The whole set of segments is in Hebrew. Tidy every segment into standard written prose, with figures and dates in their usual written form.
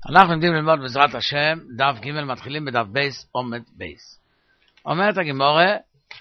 אנחנו לומדים ללמוד בעזרת השם, דף ג' מתחילים בדף בייס, עומד בייס. אומרת הגמורה,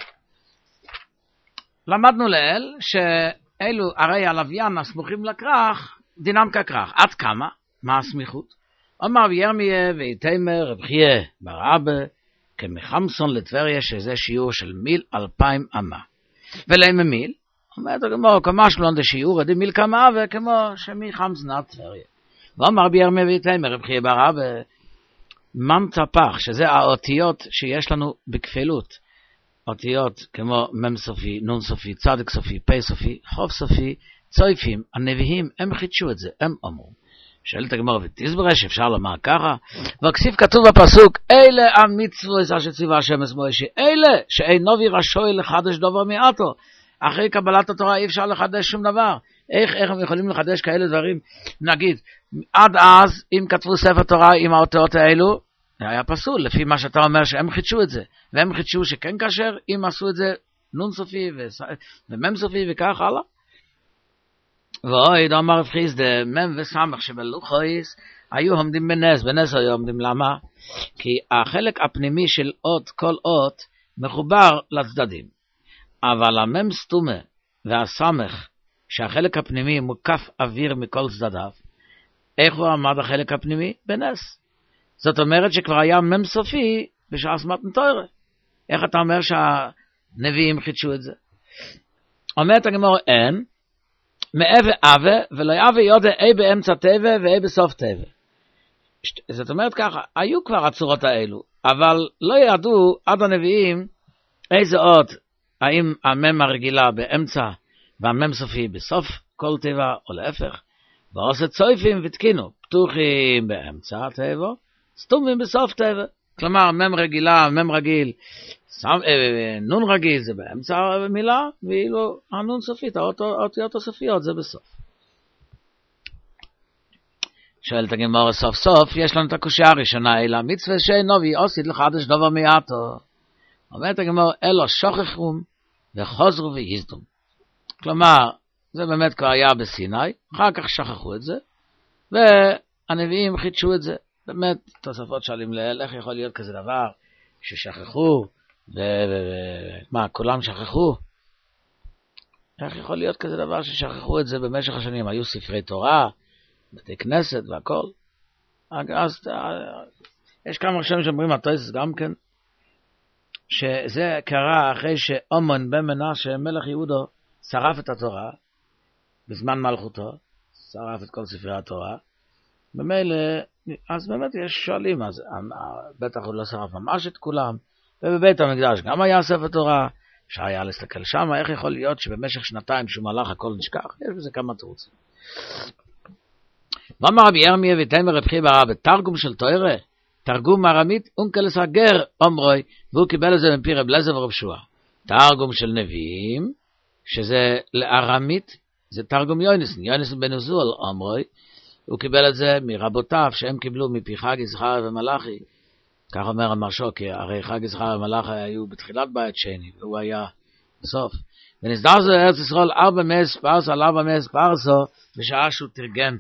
למדנו לאל שאלו הרי הלוויין הסמוכים לכרך, דינם ככרך. עד כמה? מה הסמיכות? אומר ירמיה ויתמר רב חייא בר אבא, כמחמסון לטבריה, שזה שיעור של 1,200 אמה. ולמה מיל? אומרת הגמורה, כמה שלון דה שיעור, דה מיל כמה אבה, כמו שמחמסון לטבריה. ואומר בירמיה ויתמר רב חייא בר אבא, מן צפח, שזה האותיות שיש לנו בכפילות. אותיות כמו מם סופי, נון סופי, צדק סופי, פי סופי, חוף סופי, צויפים, הנביאים, הם חידשו את זה, הם אמרו. שואלת הגמרא ותסברה שאפשר לומר ככה, וכסיף כתוב בפסוק, אלה המצוות אשר ציווה השם את משה, אלה שאין נביא רשאי לחדש דבר מעטו. אחרי קבלת התורה אי אפשר לחדש שום דבר. איך הם יכולים לחדש כאלה דברים? נגיד, עד אז, אם כתבו ספר תורה עם האותיות האלו, היה פסול, לפי מה שאתה אומר שהם חידשו את זה. והם חידשו שכן כאשר, אם עשו את זה נון סופי ומם סופי וכך הלאה. ואוי, אמר רב חיסדא, מם וסמך שבלוחויס היו עומדים בנס היו עומדים. למה? כי החלק הפנימי של אות, כל אות, מחובר לצדדים. אבל המם סתומה והסמך, שהחלק הפנימי מוקף אוויר מכל צדדיו, איך הוא עמד החלק הפנימי? בנס. זאת אומרת שכבר היה מם סופי בשעס מתן תורה. איך אתה אומר שהנביאים חידשו את זה? אומרת הגמרא, אין, מאווה אווה, ולא אווה יודע אי באמצע טבע ואי בסוף טבע. זאת אומרת ככה, היו כבר הצורות האלו, אבל לא ידעו עד הנביאים איזה אות, האם המם הרגילה באמצע והמם סופי בסוף כל טבע או להפך. ועושה צויפים ותקינו, פתוחים באמצע טבע, סתומים בסוף טבע. כלומר, מם רגילה, מם רגיל, נון רגיל זה באמצע מילה, ואילו הנון סופית, האותיות הסופיות זה בסוף. שואלת הגמרא סוף סוף, יש לנו את הקושיה הראשונה, אלא מצווה שאינו ויעשית לחדש דבר מעטו. אומרת הגמרא, אלו שוכחום וחוזרו ויזדום. כלומר, זה באמת כבר היה בסיני, אחר כך שכחו את זה, והנביאים חידשו את זה. באמת, תוספות שואלים לאל, איך יכול להיות כזה דבר ששכחו, מה, כולם שכחו? איך יכול להיות כזה דבר ששכחו את זה במשך השנים? היו ספרי תורה, בתי כנסת והכל. אז יש כמה ראשונים שאומרים, התוספות גם כן, שזה קרה אחרי שאומון בן מנשה, מלך יהודו, שרף את התורה, בזמן מלכותו, שרף את כל ספרי התורה, במילא, אז באמת יש שואלים, אז בטח הוא לא שרף ממש את כולם, ובבית המקדש גם היה ספר תורה, שהיה להסתכל שם, איך יכול להיות שבמשך שנתיים שהוא מלך הכל נשכח? יש בזה כמה תירוצים. ואמר רבי ירמיה ויתמר רב חייא בר אבא, תרגום של תורה, תרגום ארמית, אונקלס הגר אומרוי, והוא קיבל את זה מפי רב אליעזר ורב שועה. תרגום של נביאים, שזה לארמית, זה תרגום יונסן בן עוזיאל אומרוי, הוא קיבל את זה מרבותיו שהם קיבלו מפי חגי זכריה ומלאכי. כך אומר המרשו, כי הרי חגי זכריה ומלאכי היו בתחילת בית שני, והוא היה בסוף. ונסדר זה ארץ ישראל 400 פרסו על 400 פרסו, בשעה שהוא תרגם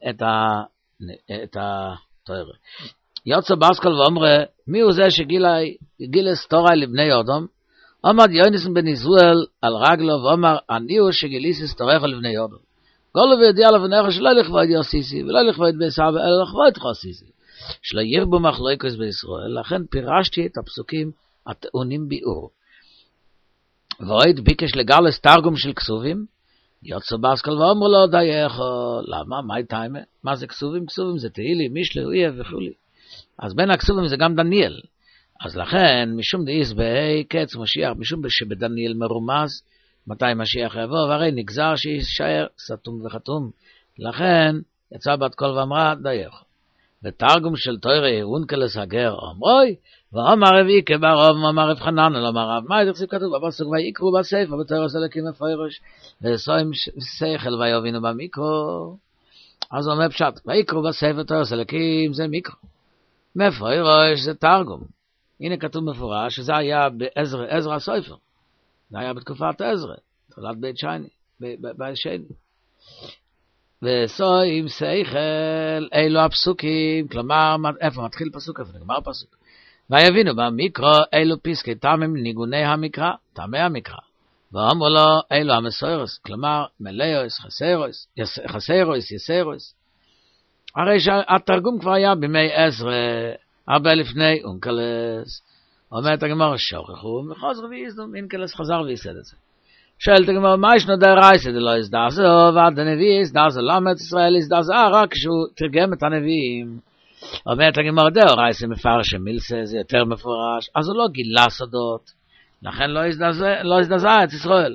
את התורה. יוצא בסקל ואומרה, מי הוא זה שגיל סתורה לבני אדם? עמד יונסן בן עוזיאל על רגלו ואומר, אני הוא שגיליס סתורך לבני אדם. גולו וידיע לבנך שלא לכבוד יוסיסי, ולא לכבוד ביסה, אלא לכבוד חוסיסי. שלא ירבו מחלוקות בישראל, לכן פירשתי את הפסוקים הטעונים ביאור. ועוד ביקש לגלס תרגום של כסובים, יוצא בסקל ואומר לו דייך, למה? מה טיימה? מה זה כסובים? כסובים זה תהילים, מישלי, אויה וכו'. אז בין הכסובים זה גם דניאל. אז לכן, משום דאיס בהי קץ משיח, משום שבדניאל מרומז, מתי משיח יבוא, והרי נגזר שישאר סתום וחתום. לכן יצא בת קול ואמרה דייך. ותרגום של תורה אונקלס הגר אומרוי, ואמר רב איקה בר רב, ואמר רב חנן, ואמר רב, מה ידרסי כתוב בפסוק ויקראו בספר בתורה סלקים מפורש, וסוים שכל ויבינו במיקרו. אז הוא אומר פשט, ויקראו בספר תורה סלקים זה מיקרו. מפורש זה תרגום. הנה כתוב מפורש שזה היה בעזרא הסופר. זה היה בתקופת עזרא, תחילת בית שני, בית שני. וסוים שכל, אלו הפסוקים, כלומר, איפה מתחיל פסוק, איפה נגמר פסוק. ויבינו במקרא, אלו פסקי תמים ניגוני המקרא, תמי המקרא. ואמרו לו, אלו המסוירוס, כלומר, מלאוס, חסרוס, יסרוס. הרי שהתרגום כבר היה בימי עזרא, הרבה לפני אונקלס. אומרת הגמרא, שוכחו, וחוזר ויזנו, אונקלס חזר ויסד את זה. שואלת הגמרא, מה ישנו דרייסא דלא יסדזו, ועד הנביא יסדזו, למה את ישראל יסדזו, רק כשהוא תרגם את הנביאים. אומרת הגמרא, דאורייסא מפרש מילסא, זה יותר מפורש, אז הוא לא גילה סודות, לכן לא יסדזה את ישראל.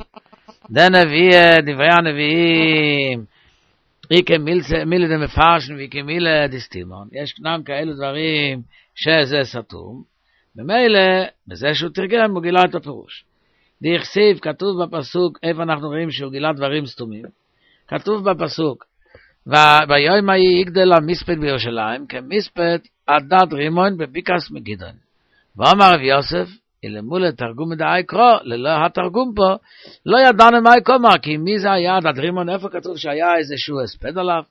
דברי הנביאים, איקה מילה דמפרשן ואיקה מילה דסתימון. יש גם כאלו דברים שזה סתום. במילא, בזה שהוא תרגם, הוא גילה את הפירוש. דכסיב, כתוב בפסוק, איפה אנחנו רואים שהוא גילה דברים סתומים? כתוב בפסוק, ויום ההיא יגדל המספד בירושלים, כמספד עדת רימון בביקס מגידון. ואמר רב יוסף, אלמול תרגום דאי קרוא, ללא התרגום פה, לא ידענו מה יקומר, כי מי זה היה עדת רימון, איפה כתוב שהיה איזשהו הספד עליו?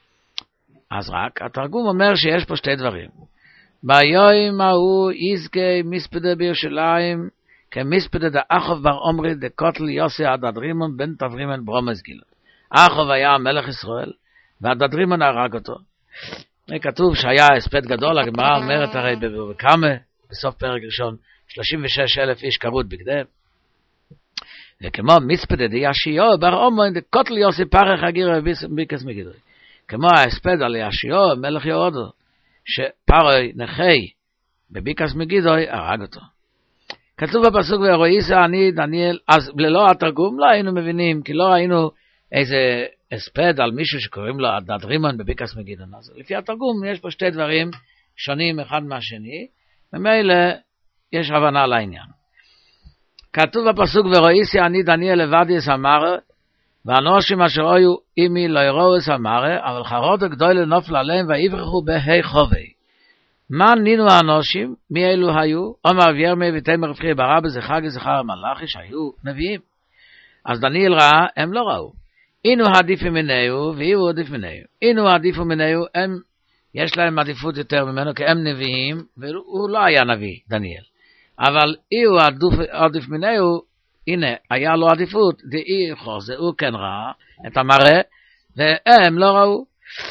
אז רק, התרגום אומר שיש פה שתי דברים. ביום ההוא יזכה מספד בירושלים, כמספד דאחוב בר עומרי דקוטל יוסי עדת רימון בן תברימן ברומז גילה. אחוב היה מלך ישראל, ועדת רימון הרג אותו. כתוב שהיה הספד גדול, הגמרא אומרת הרי בקמה, בסוף פרק ראשון, 36,000 איש קרות בגדיהם. וכמו מספד דיאשיו בר עומרי דקוטל יוסי פרח הגירה ביקס מגידוי. כמו ההספד על יאשיו מלך יהודו, שפרוי נחי בביקס מגידוי הרג אותו. כתוב בפסוק ואירועיסה אני דניאל, אז ללא התרגום לא היינו מבינים, כי לא ראינו איזה הספד על מישהו שקוראים לו עדת רימון בביקס מגידון. אז לפי התרגום יש פה שתי דברים שונים אחד מהשני, ומילא יש הבנה לעניין. כתוב בפסוק ואירועיסה אני דניאל לבדיס אמר, ואנושים אשר היו אימי לא יראו אמר, אבל חרוד הגדול נופל עליהם ויברחו בהי חובי. מה נינו האנושים? מי אלו היו? אומר וירמי ותמר רפחי ברבא זכר זכר מלאכי שהיו נביאים. אז דניאל ראה, הם לא ראו. אינו עדיפו מנהו והיו עדיף מנהו. אינו עדיפו מנהו, יש להם עדיפות יותר ממנו כי הם נביאים, והוא לא היה נביא, דניאל. אבל איהו עדיף מנהו, הנה, היה לו עדיפות, דאי חוזה, הוא כן ראה את המראה, והם לא ראו.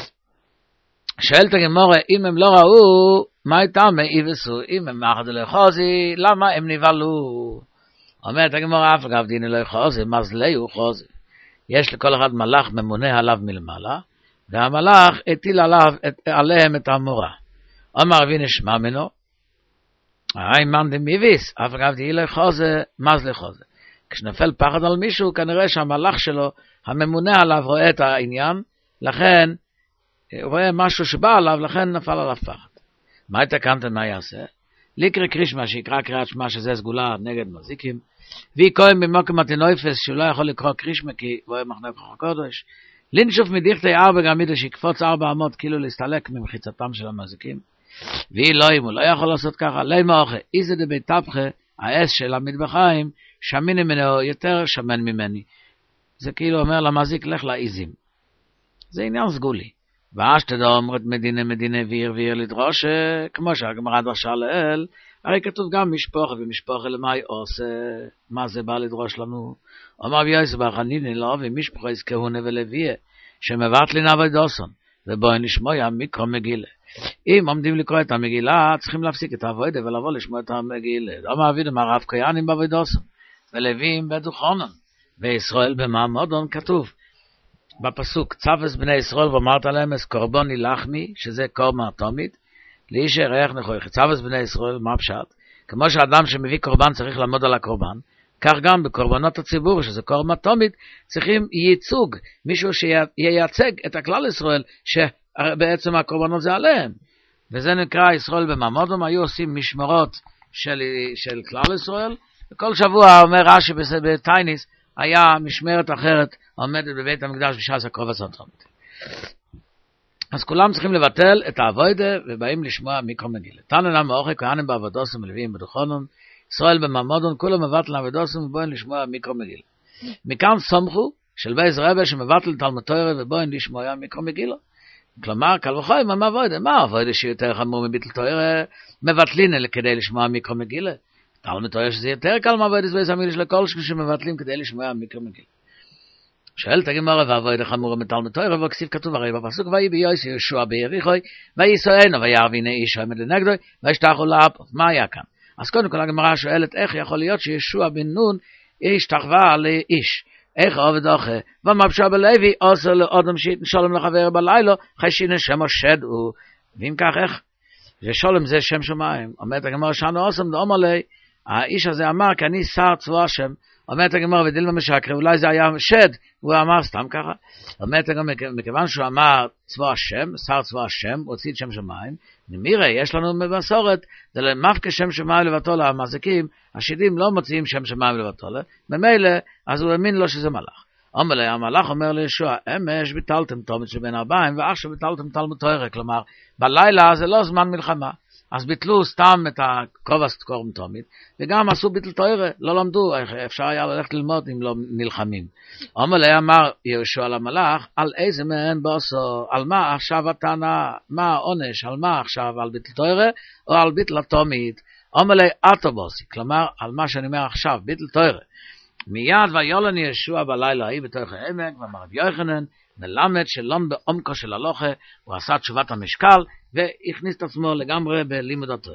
שואלת הגמרא, אם הם לא ראו, מה איתם איבסו? אם הם מחדו לחוזי, למה הם נבהלו? אומרת הגמרא, אף אגב דיני לא חוזי, מזלי הוא חוזי. יש לכל אחד מלאך ממונה עליו מלמעלה, והמלאך הטיל עליהם את המורה. אומר רבי נשמע ממנו, מן דמיביס, אף אגב דיני לא חוזי, מזלי חוזי. כשנפל פחד על מישהו, כנראה שהמלאך שלו, הממונה עליו, רואה את העניין, לכן, הוא רואה משהו שבא עליו, לכן נפל עליו פחד. מה התקנתם מה יעשה? ליקרא קרישמה, שיקרא קריאת שמע שזה סגולה נגד מזיקים, והיא כהן במוקם התנויפס, שהוא לא יכול לקרוא קרישמה, כי הוא אוהב מחנה כוח הקודש, לנשוף מדיכתי 4 גמידו, שיקפוץ 400 כאילו להסתלק ממחיצתם של המזיקים, והיא לא, אם הוא לא יכול לעשות ככה, לא מאוכל, איזה דבי טבחה, האס של המטבחיים, שמיני ממנו, יותר שמן ממני. זה כאילו אומר למזיק, לך לאיזים. זה עניין סגולי. ואשתדע אומרת מדינה ויר לדרוש, כמו שהגמרא דרשה לאל, הרי כתוב גם משפחה ומשפחה למאי עושה, מה זה בא לדרוש לנו? אומר ביוסף חניני לא, ומשפחה יזכהונה ולוויה, שמבט לי נעבוד דוסון, ובואי נשמוע מיקרו מגילה. אם עומדים לקרוא את המגילה, צריכים להפסיק את העבודה ולבוא לשמוע את המגילה. אומר אבידם הרב קיינים בעבוד דוסון, ולווים בדוכונן, וישראל במעמודון כתוב, בפסוק, צפס בני ישראל ואמרת להם, אז קורבני לחמי, שזה קורבן אטומית, לאיש ירח נכוי. צפס בני ישראל, מה פשט? כמו שאדם שמביא קורבן צריך לעמוד על הקורבן, כך גם בקורבנות הציבור, שזה קורבן אטומית, צריכים ייצוג, מישהו שייצג את הכלל ישראל, שבעצם הקורבנות זה עליהם. וזה נקרא ישראל במעמודם, היו עושים משמרות של כלל ישראל, וכל שבוע אומר רש"י בטייניס, היה משמרת אחרת עומדת בבית המקדש בשעה הקרובץ אטומית. אז כולם צריכים לבטל את העבודה ובאים לשמוע מיקרו מגילה. תנא מאוחי כהנים בעבודוסם ולוויים בדוכונם, ישראל במעמודון, כולם מבטל עבודוסם ובאים לשמוע מיקרו מגילה. מכאן סומכו של בייס רבה שמבטל תלמוד תורה ובואין לשמוע מיקרו מגילה. כלומר, קל וחומר, מה עבודה? מה עבודה שיותר חמור מביטל תורה? מבטלין כדי לשמוע מיקרו מגילה. תלמוד תורה שזה יותר קל מעבודה בייס המקדש לכל שמבטלים כדי לשמוע מיקרו מגילה. שואלת הגמרא ועבודה חמורה מתלמוד תורה, וכסיב כתוב הרי בפסוק ויהי ביוסי יהושע ביריחו וייסענו וירא והנה איש עומד לנגדו וישתחו לאפות. מה היה כאן? אז קודם כל הגמרא שואלת איך יכול להיות שיהושע בן נון השתחווה לאיש. איך עובד אחר? ומבשה בלוי עושה לאדם שייתן שלום לחבר בלילה חיישין שמו שד הוא. ואם כך איך? ושלום זה שם שמיים. אומרת הגמרא שאנו עושים דאמר לי, האיש הזה אמר כי אני שר צבא השם. אומרת הגמרא ודילמה משקר, אולי זה היה שד, הוא אמר סתם ככה. אומרת הגמרא, מכיוון שהוא אמר צבא השם, שר צבא השם, הוציא את שם שמיים, נמירה, יש לנו במסורת, זה למפקה שם שמיים לבטולה, המזיקים, השדים לא מוציאים שם שמיים לבטולה, ממילא, אז הוא האמין לו שזה מלאך. אומר לי, המלאך אומר לישוע, אמש ביטלתם תלמוד שבין 40, ועכשיו ביטלתם תלמוד תורה, כלומר, בלילה זה לא זמן מלחמה. אז ביטלו סתם את הכובס תקורם תומית, וגם עשו ביטל תורה, לא למדו, אפשר היה ללכת ללמוד אם לא נלחמים. אומר לי, אמר יהושע למלאך, על איזה מהן בוסו, על מה עכשיו הטענה, מה העונש, על מה עכשיו, על ביטל תורה, או על ביטל התומית. אומר לי, אתו בוסי, כלומר, על מה שאני אומר עכשיו, ביטל תורה. מיד ויולן יהושע בלילה ההיא בתוך העמק, ואמר רבי יוחנן, מלמד שלום בעומקו של הלוכה, הוא עשה תשובת המשקל, והכניס את עצמו לגמרי בלימוד התורה.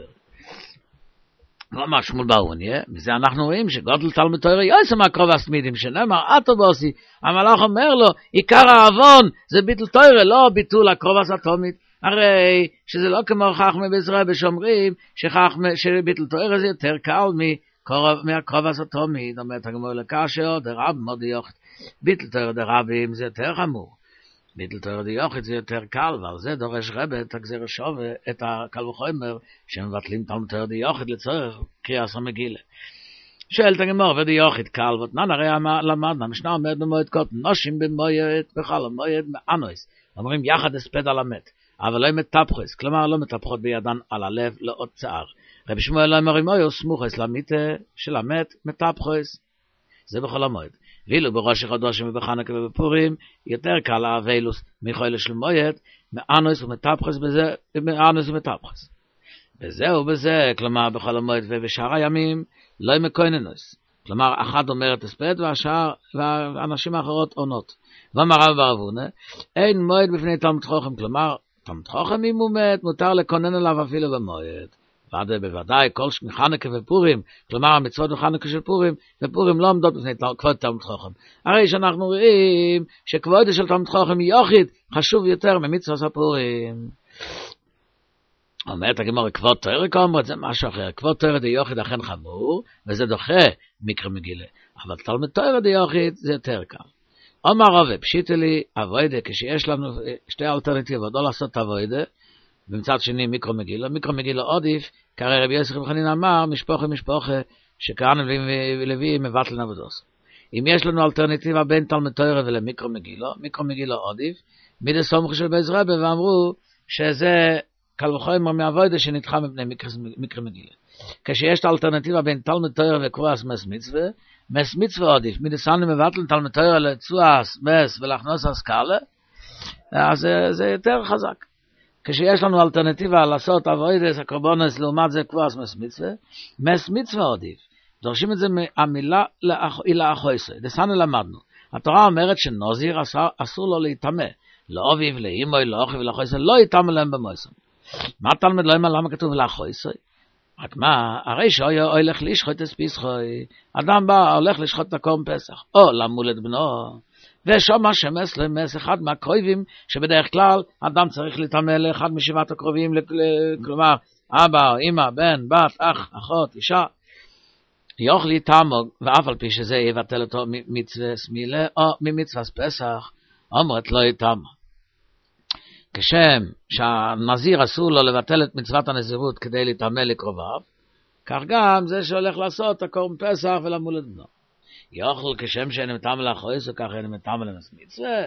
הוא אמר שמואל באוניה, מזה אנחנו רואים שגודל תלמוד תורה יעשה מהקרוב הסמידים, שנאמר, אתו בוסי, המלאך אומר לו, עיקר העוון זה ביטול תורה, לא ביטול הקרוב הסתומית, הרי שזה לא כמו חכמי בישראל שאומרים, שביטול תורה זה יותר קל מהקרוב הסתומית, אומרת הגמרא לקשר, דרב מאוד יוחד, ביטול תורה דרבים זה יותר חמור. ביטל תורה דיוחד זה יותר קל, ועל זה דורש רבה את הגזיר השווה, את הקל וחומר, שמבטלים תלמוד תורה דיוחד לצורך קריאת המגילה. שואלת הגמרא, ודיוחד קל, ותנן הרי למדנו, המשנה אומרת במועד קוטן, נושים במועד, בכל המועד מאנויס, אומרים יחד הספד על המת, אבל לא מטפחס, כלומר לא מטפחות בידן על הלב, לא עוד צער. רבי שמואל אומר, מויו סמוכס למיתה של המת, מטפחס, זה בכל המועד. ואילו בראש החודשים ובחנוכה ובפורים יותר קל האבילוס מחולל של מועד, מאנוס ומטפחס בזה, מאנוס ומטפחס. וזהו בזה, כלומר בכל המועד ובשאר הימים, לא מקויננוס. כלומר, אחד אומרת הספד והאנשים האחרות עונות. ואמר רב בר אבונה, אין מועד בפני תלמוד חכם, כלומר, תלמוד חכם אם הוא מת, מותר לקונן עליו אפילו במועד. בוודאי כל חנוכה ופורים, כלומר המצוות בחנוכה של פורים, ופורים לא עומדות בפני כבוד תלמוד חכם. הרי שאנחנו רואים שכבוד של תלמוד חכם יחיד חשוב יותר ממצוות הפורים. אומרת הגמרא, כבוד תורה כאמרת, זה משהו אחר. כבוד תורה דיוחד אכן חמור, וזה דוחה מקרא מגילה. אבל תלמוד תורה דיוחד זה יותר קל. אומר רבי, פשיטה לי עבודה, כשיש לנו שתי אלטרנטיבות, לא לעשות עבודה, במצד שני מיקרו מגילה עודיף, כרי רבי יוסף חנין אמר, משפחה, שכהנא ולוי מבטלן עבודות. אם יש לנו אלטרנטיבה בין תלמוד תורה ולמיקרו מגילה עודיף, מידי סומכו של בייס רבה, ואמרו שזה קל וחומר מעבודה שנדחה מפני מיקרו מגילה. כשיש את האלטרנטיבה בין תלמוד תורה וקבועת מס מצווה עודיף, מידי סנו מבטלן תלמוד תורה לצועס מס ולהכנוס הסקאלה, אז זה יותר חזק. כשיש לנו אלטרנטיבה לעשות עבודת הקורבנות לעומת זה קבועת מס מצווה עדיף. דורשים את זה מהמילה לאחויסוי. דסנו למדנו. התורה אומרת שנוזיר אסור לו להיטמא. לאביו, לאמוי, לאחיו ולאחויסוי, לא יטמא להם במויסון. מה תלמד לא אומר למה כתוב לאחויסוי? רק מה, הרי שהוא הולך לשחוט את פסחוי. אדם בא, הולך לשחוט את הקורבן פסח, או למול את בנו. ושמה שמס למס אחד מהקרובים, שבדרך כלל אדם צריך להיטמא לאחד משבעת הקרובים, כלומר, אבא, אמא, בן, בת, אח, אחות, אישה, יוכל להיטמא, ואף על פי שזה יבטל אותו מצווה סמילה, או ממצווה פסח, אומרת לא להיטמא. כשם שהנזיר אסור לו לבטל את מצוות הנזירות כדי להיטמא לקרוביו, כך גם זה שהולך לעשות הקורבן פסח ולמול את בנו. יאכל כשם שאין מטעם לאחויסוי, כך אין מטעם למס מצווה,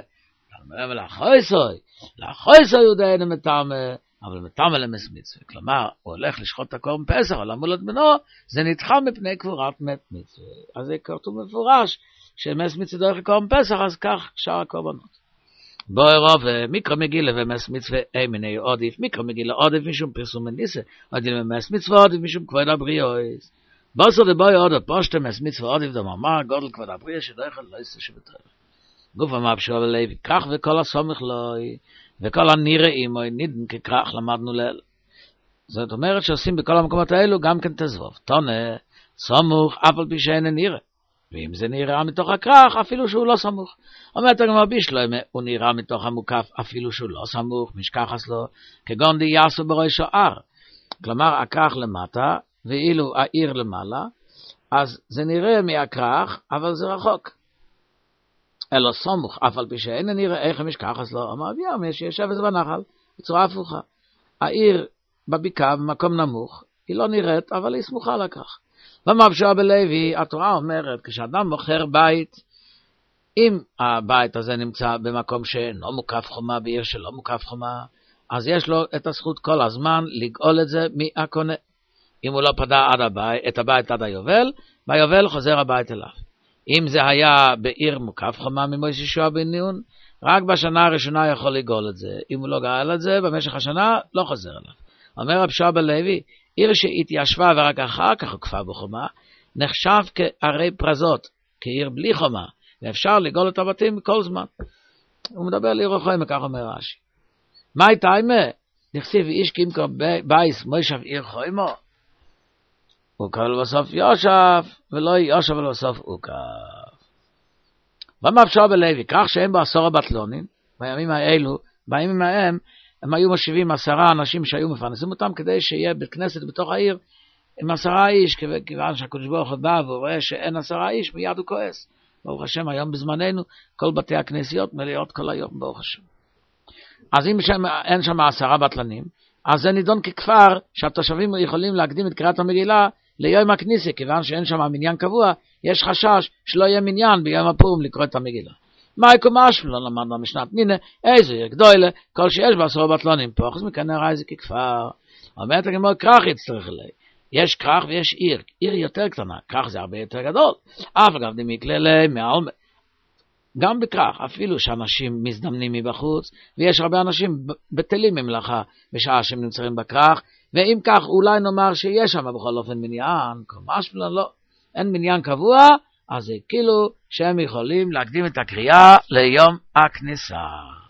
לאחויסוי יהודה אין מטעם, אבל מטעם למס מצווה. כלומר, הוא הולך לשחוט את הקורבן פסח, ולמול את בנו, זה נדחה מפני קבורת מת מצווה. אז זה כתוב מפורש, שמס מצווה דרך קורבן פסח, אז כך שאר הקורבנות. בוארוב מיקרו מגילה ומס מצווה מיני עודיף, מיקרו מגילה עודיף משום פרסום מניסה, עודיף ומס מצווה עודיף משום כבוד הבריאויס. בוסר דבוי עודו פושטה מס מצווה עודיף דמאמר גודל כבוד הבריאה שדויכל לא יסה שבטרף. גוף המבשו ולוי, כך וכל הסומך לוי, וכל הנראים או נידן ככך למדנו ליל. זאת אומרת שעושים בכל המקומות האלו גם כן תזבוב. תונה, סמוך אף על פי שאין נראה. ואם זה נראה מתוך הכרך, אפילו שהוא לא סמוך. אומרת הגמרא בישלוימה, הוא נראה מתוך המוקף, אפילו שהוא לא סמוך, משכחס לו, כגון די יעשו בראש הער. כלומר, הכרך למטה, ואילו העיר למעלה, אז זה נראה מהכרך, אבל זה רחוק. אלא סמוך, אף על פי שאין נראה, איך משכחס לו, אמר ביום, שישב את זה בנחל, בצורה הפוכה. העיר בבקעה, במקום נמוך, היא לא נראית, אבל היא סמוכה לכך. ומבשוע בלוי, התורה אומרת, כשאדם מוכר בית, אם הבית הזה נמצא במקום שאינו מוקף חומה, בעיר שלא מוקף חומה, אז יש לו את הזכות כל הזמן לגאול את זה מהקונה. אם הוא לא פדה את הבית עד היובל, ביובל חוזר הבית אליו. אם זה היה בעיר מוקף חומה ממויס ישוע בן נון, רק בשנה הראשונה יכול לגאול את זה. אם הוא לא גאל את זה, במשך השנה לא חוזר אליו. אומר רב שועה בלוי, עיר שהתיישבה ורק אחר כך הוקפה בחומה, נחשב כערי פרזות, כעיר בלי חומה, ואפשר לגאול את הבתים בכל זמן. הוא מדבר לעיר החומה, כך אומר רש"י. מה הייתה אימה? נכסיב איש קימקו בייס מוישב עיר חומה, הוא קרא בסוף יושב, ולא יושב ולבסוף הוא קרא. במבשוע בלוי, כך שהם בעשור הבטלונים, בימים האלו, בימים ההם, הם היו מושיבים 10 אנשים שהיו מפרנסים אותם, כדי שיהיה בית כנסת בתוך העיר, עם 10 איש, כיוון שהקדוש ברוך הוא בא, והוא רואה שאין 10 איש, מיד הוא כועס. ברוך השם, היום בזמננו, כל בתי הכנסיות מלאות כל היום, ברוך השם. אז אם אין שם 10 בטלנים, אז זה נידון ככפר, שהתושבים יכולים להקדים את קריאת המגילה, ליום הכניסה, כיוון שאין שם מניין קבוע, יש חשש שלא יהיה מניין ביום הפורים לקרוא את המגילה. מייקו משהו, לא למדנו משנת מינה, איזה עיר גדולה, כל שיש בעשור בטלונים פה, אז מכאן נראה איזה ככפר. אומרת הגמרא, כרך יצטרך אליי. יש כרך ויש עיר, עיר יותר קטנה, כרך זה הרבה יותר גדול. אף אגב דמיקללי, גם בכרך, אפילו שאנשים מזדמנים מבחוץ, ויש הרבה אנשים בטלים ממלאכה בשעה שהם נמצאים בכרך, ואם כך אולי נאמר שיש שם בכל אופן מניין, ממש לא, אין מניין קבוע, אז זה כאילו שהם יכולים להקדים את הקריאה ליום הכניסה.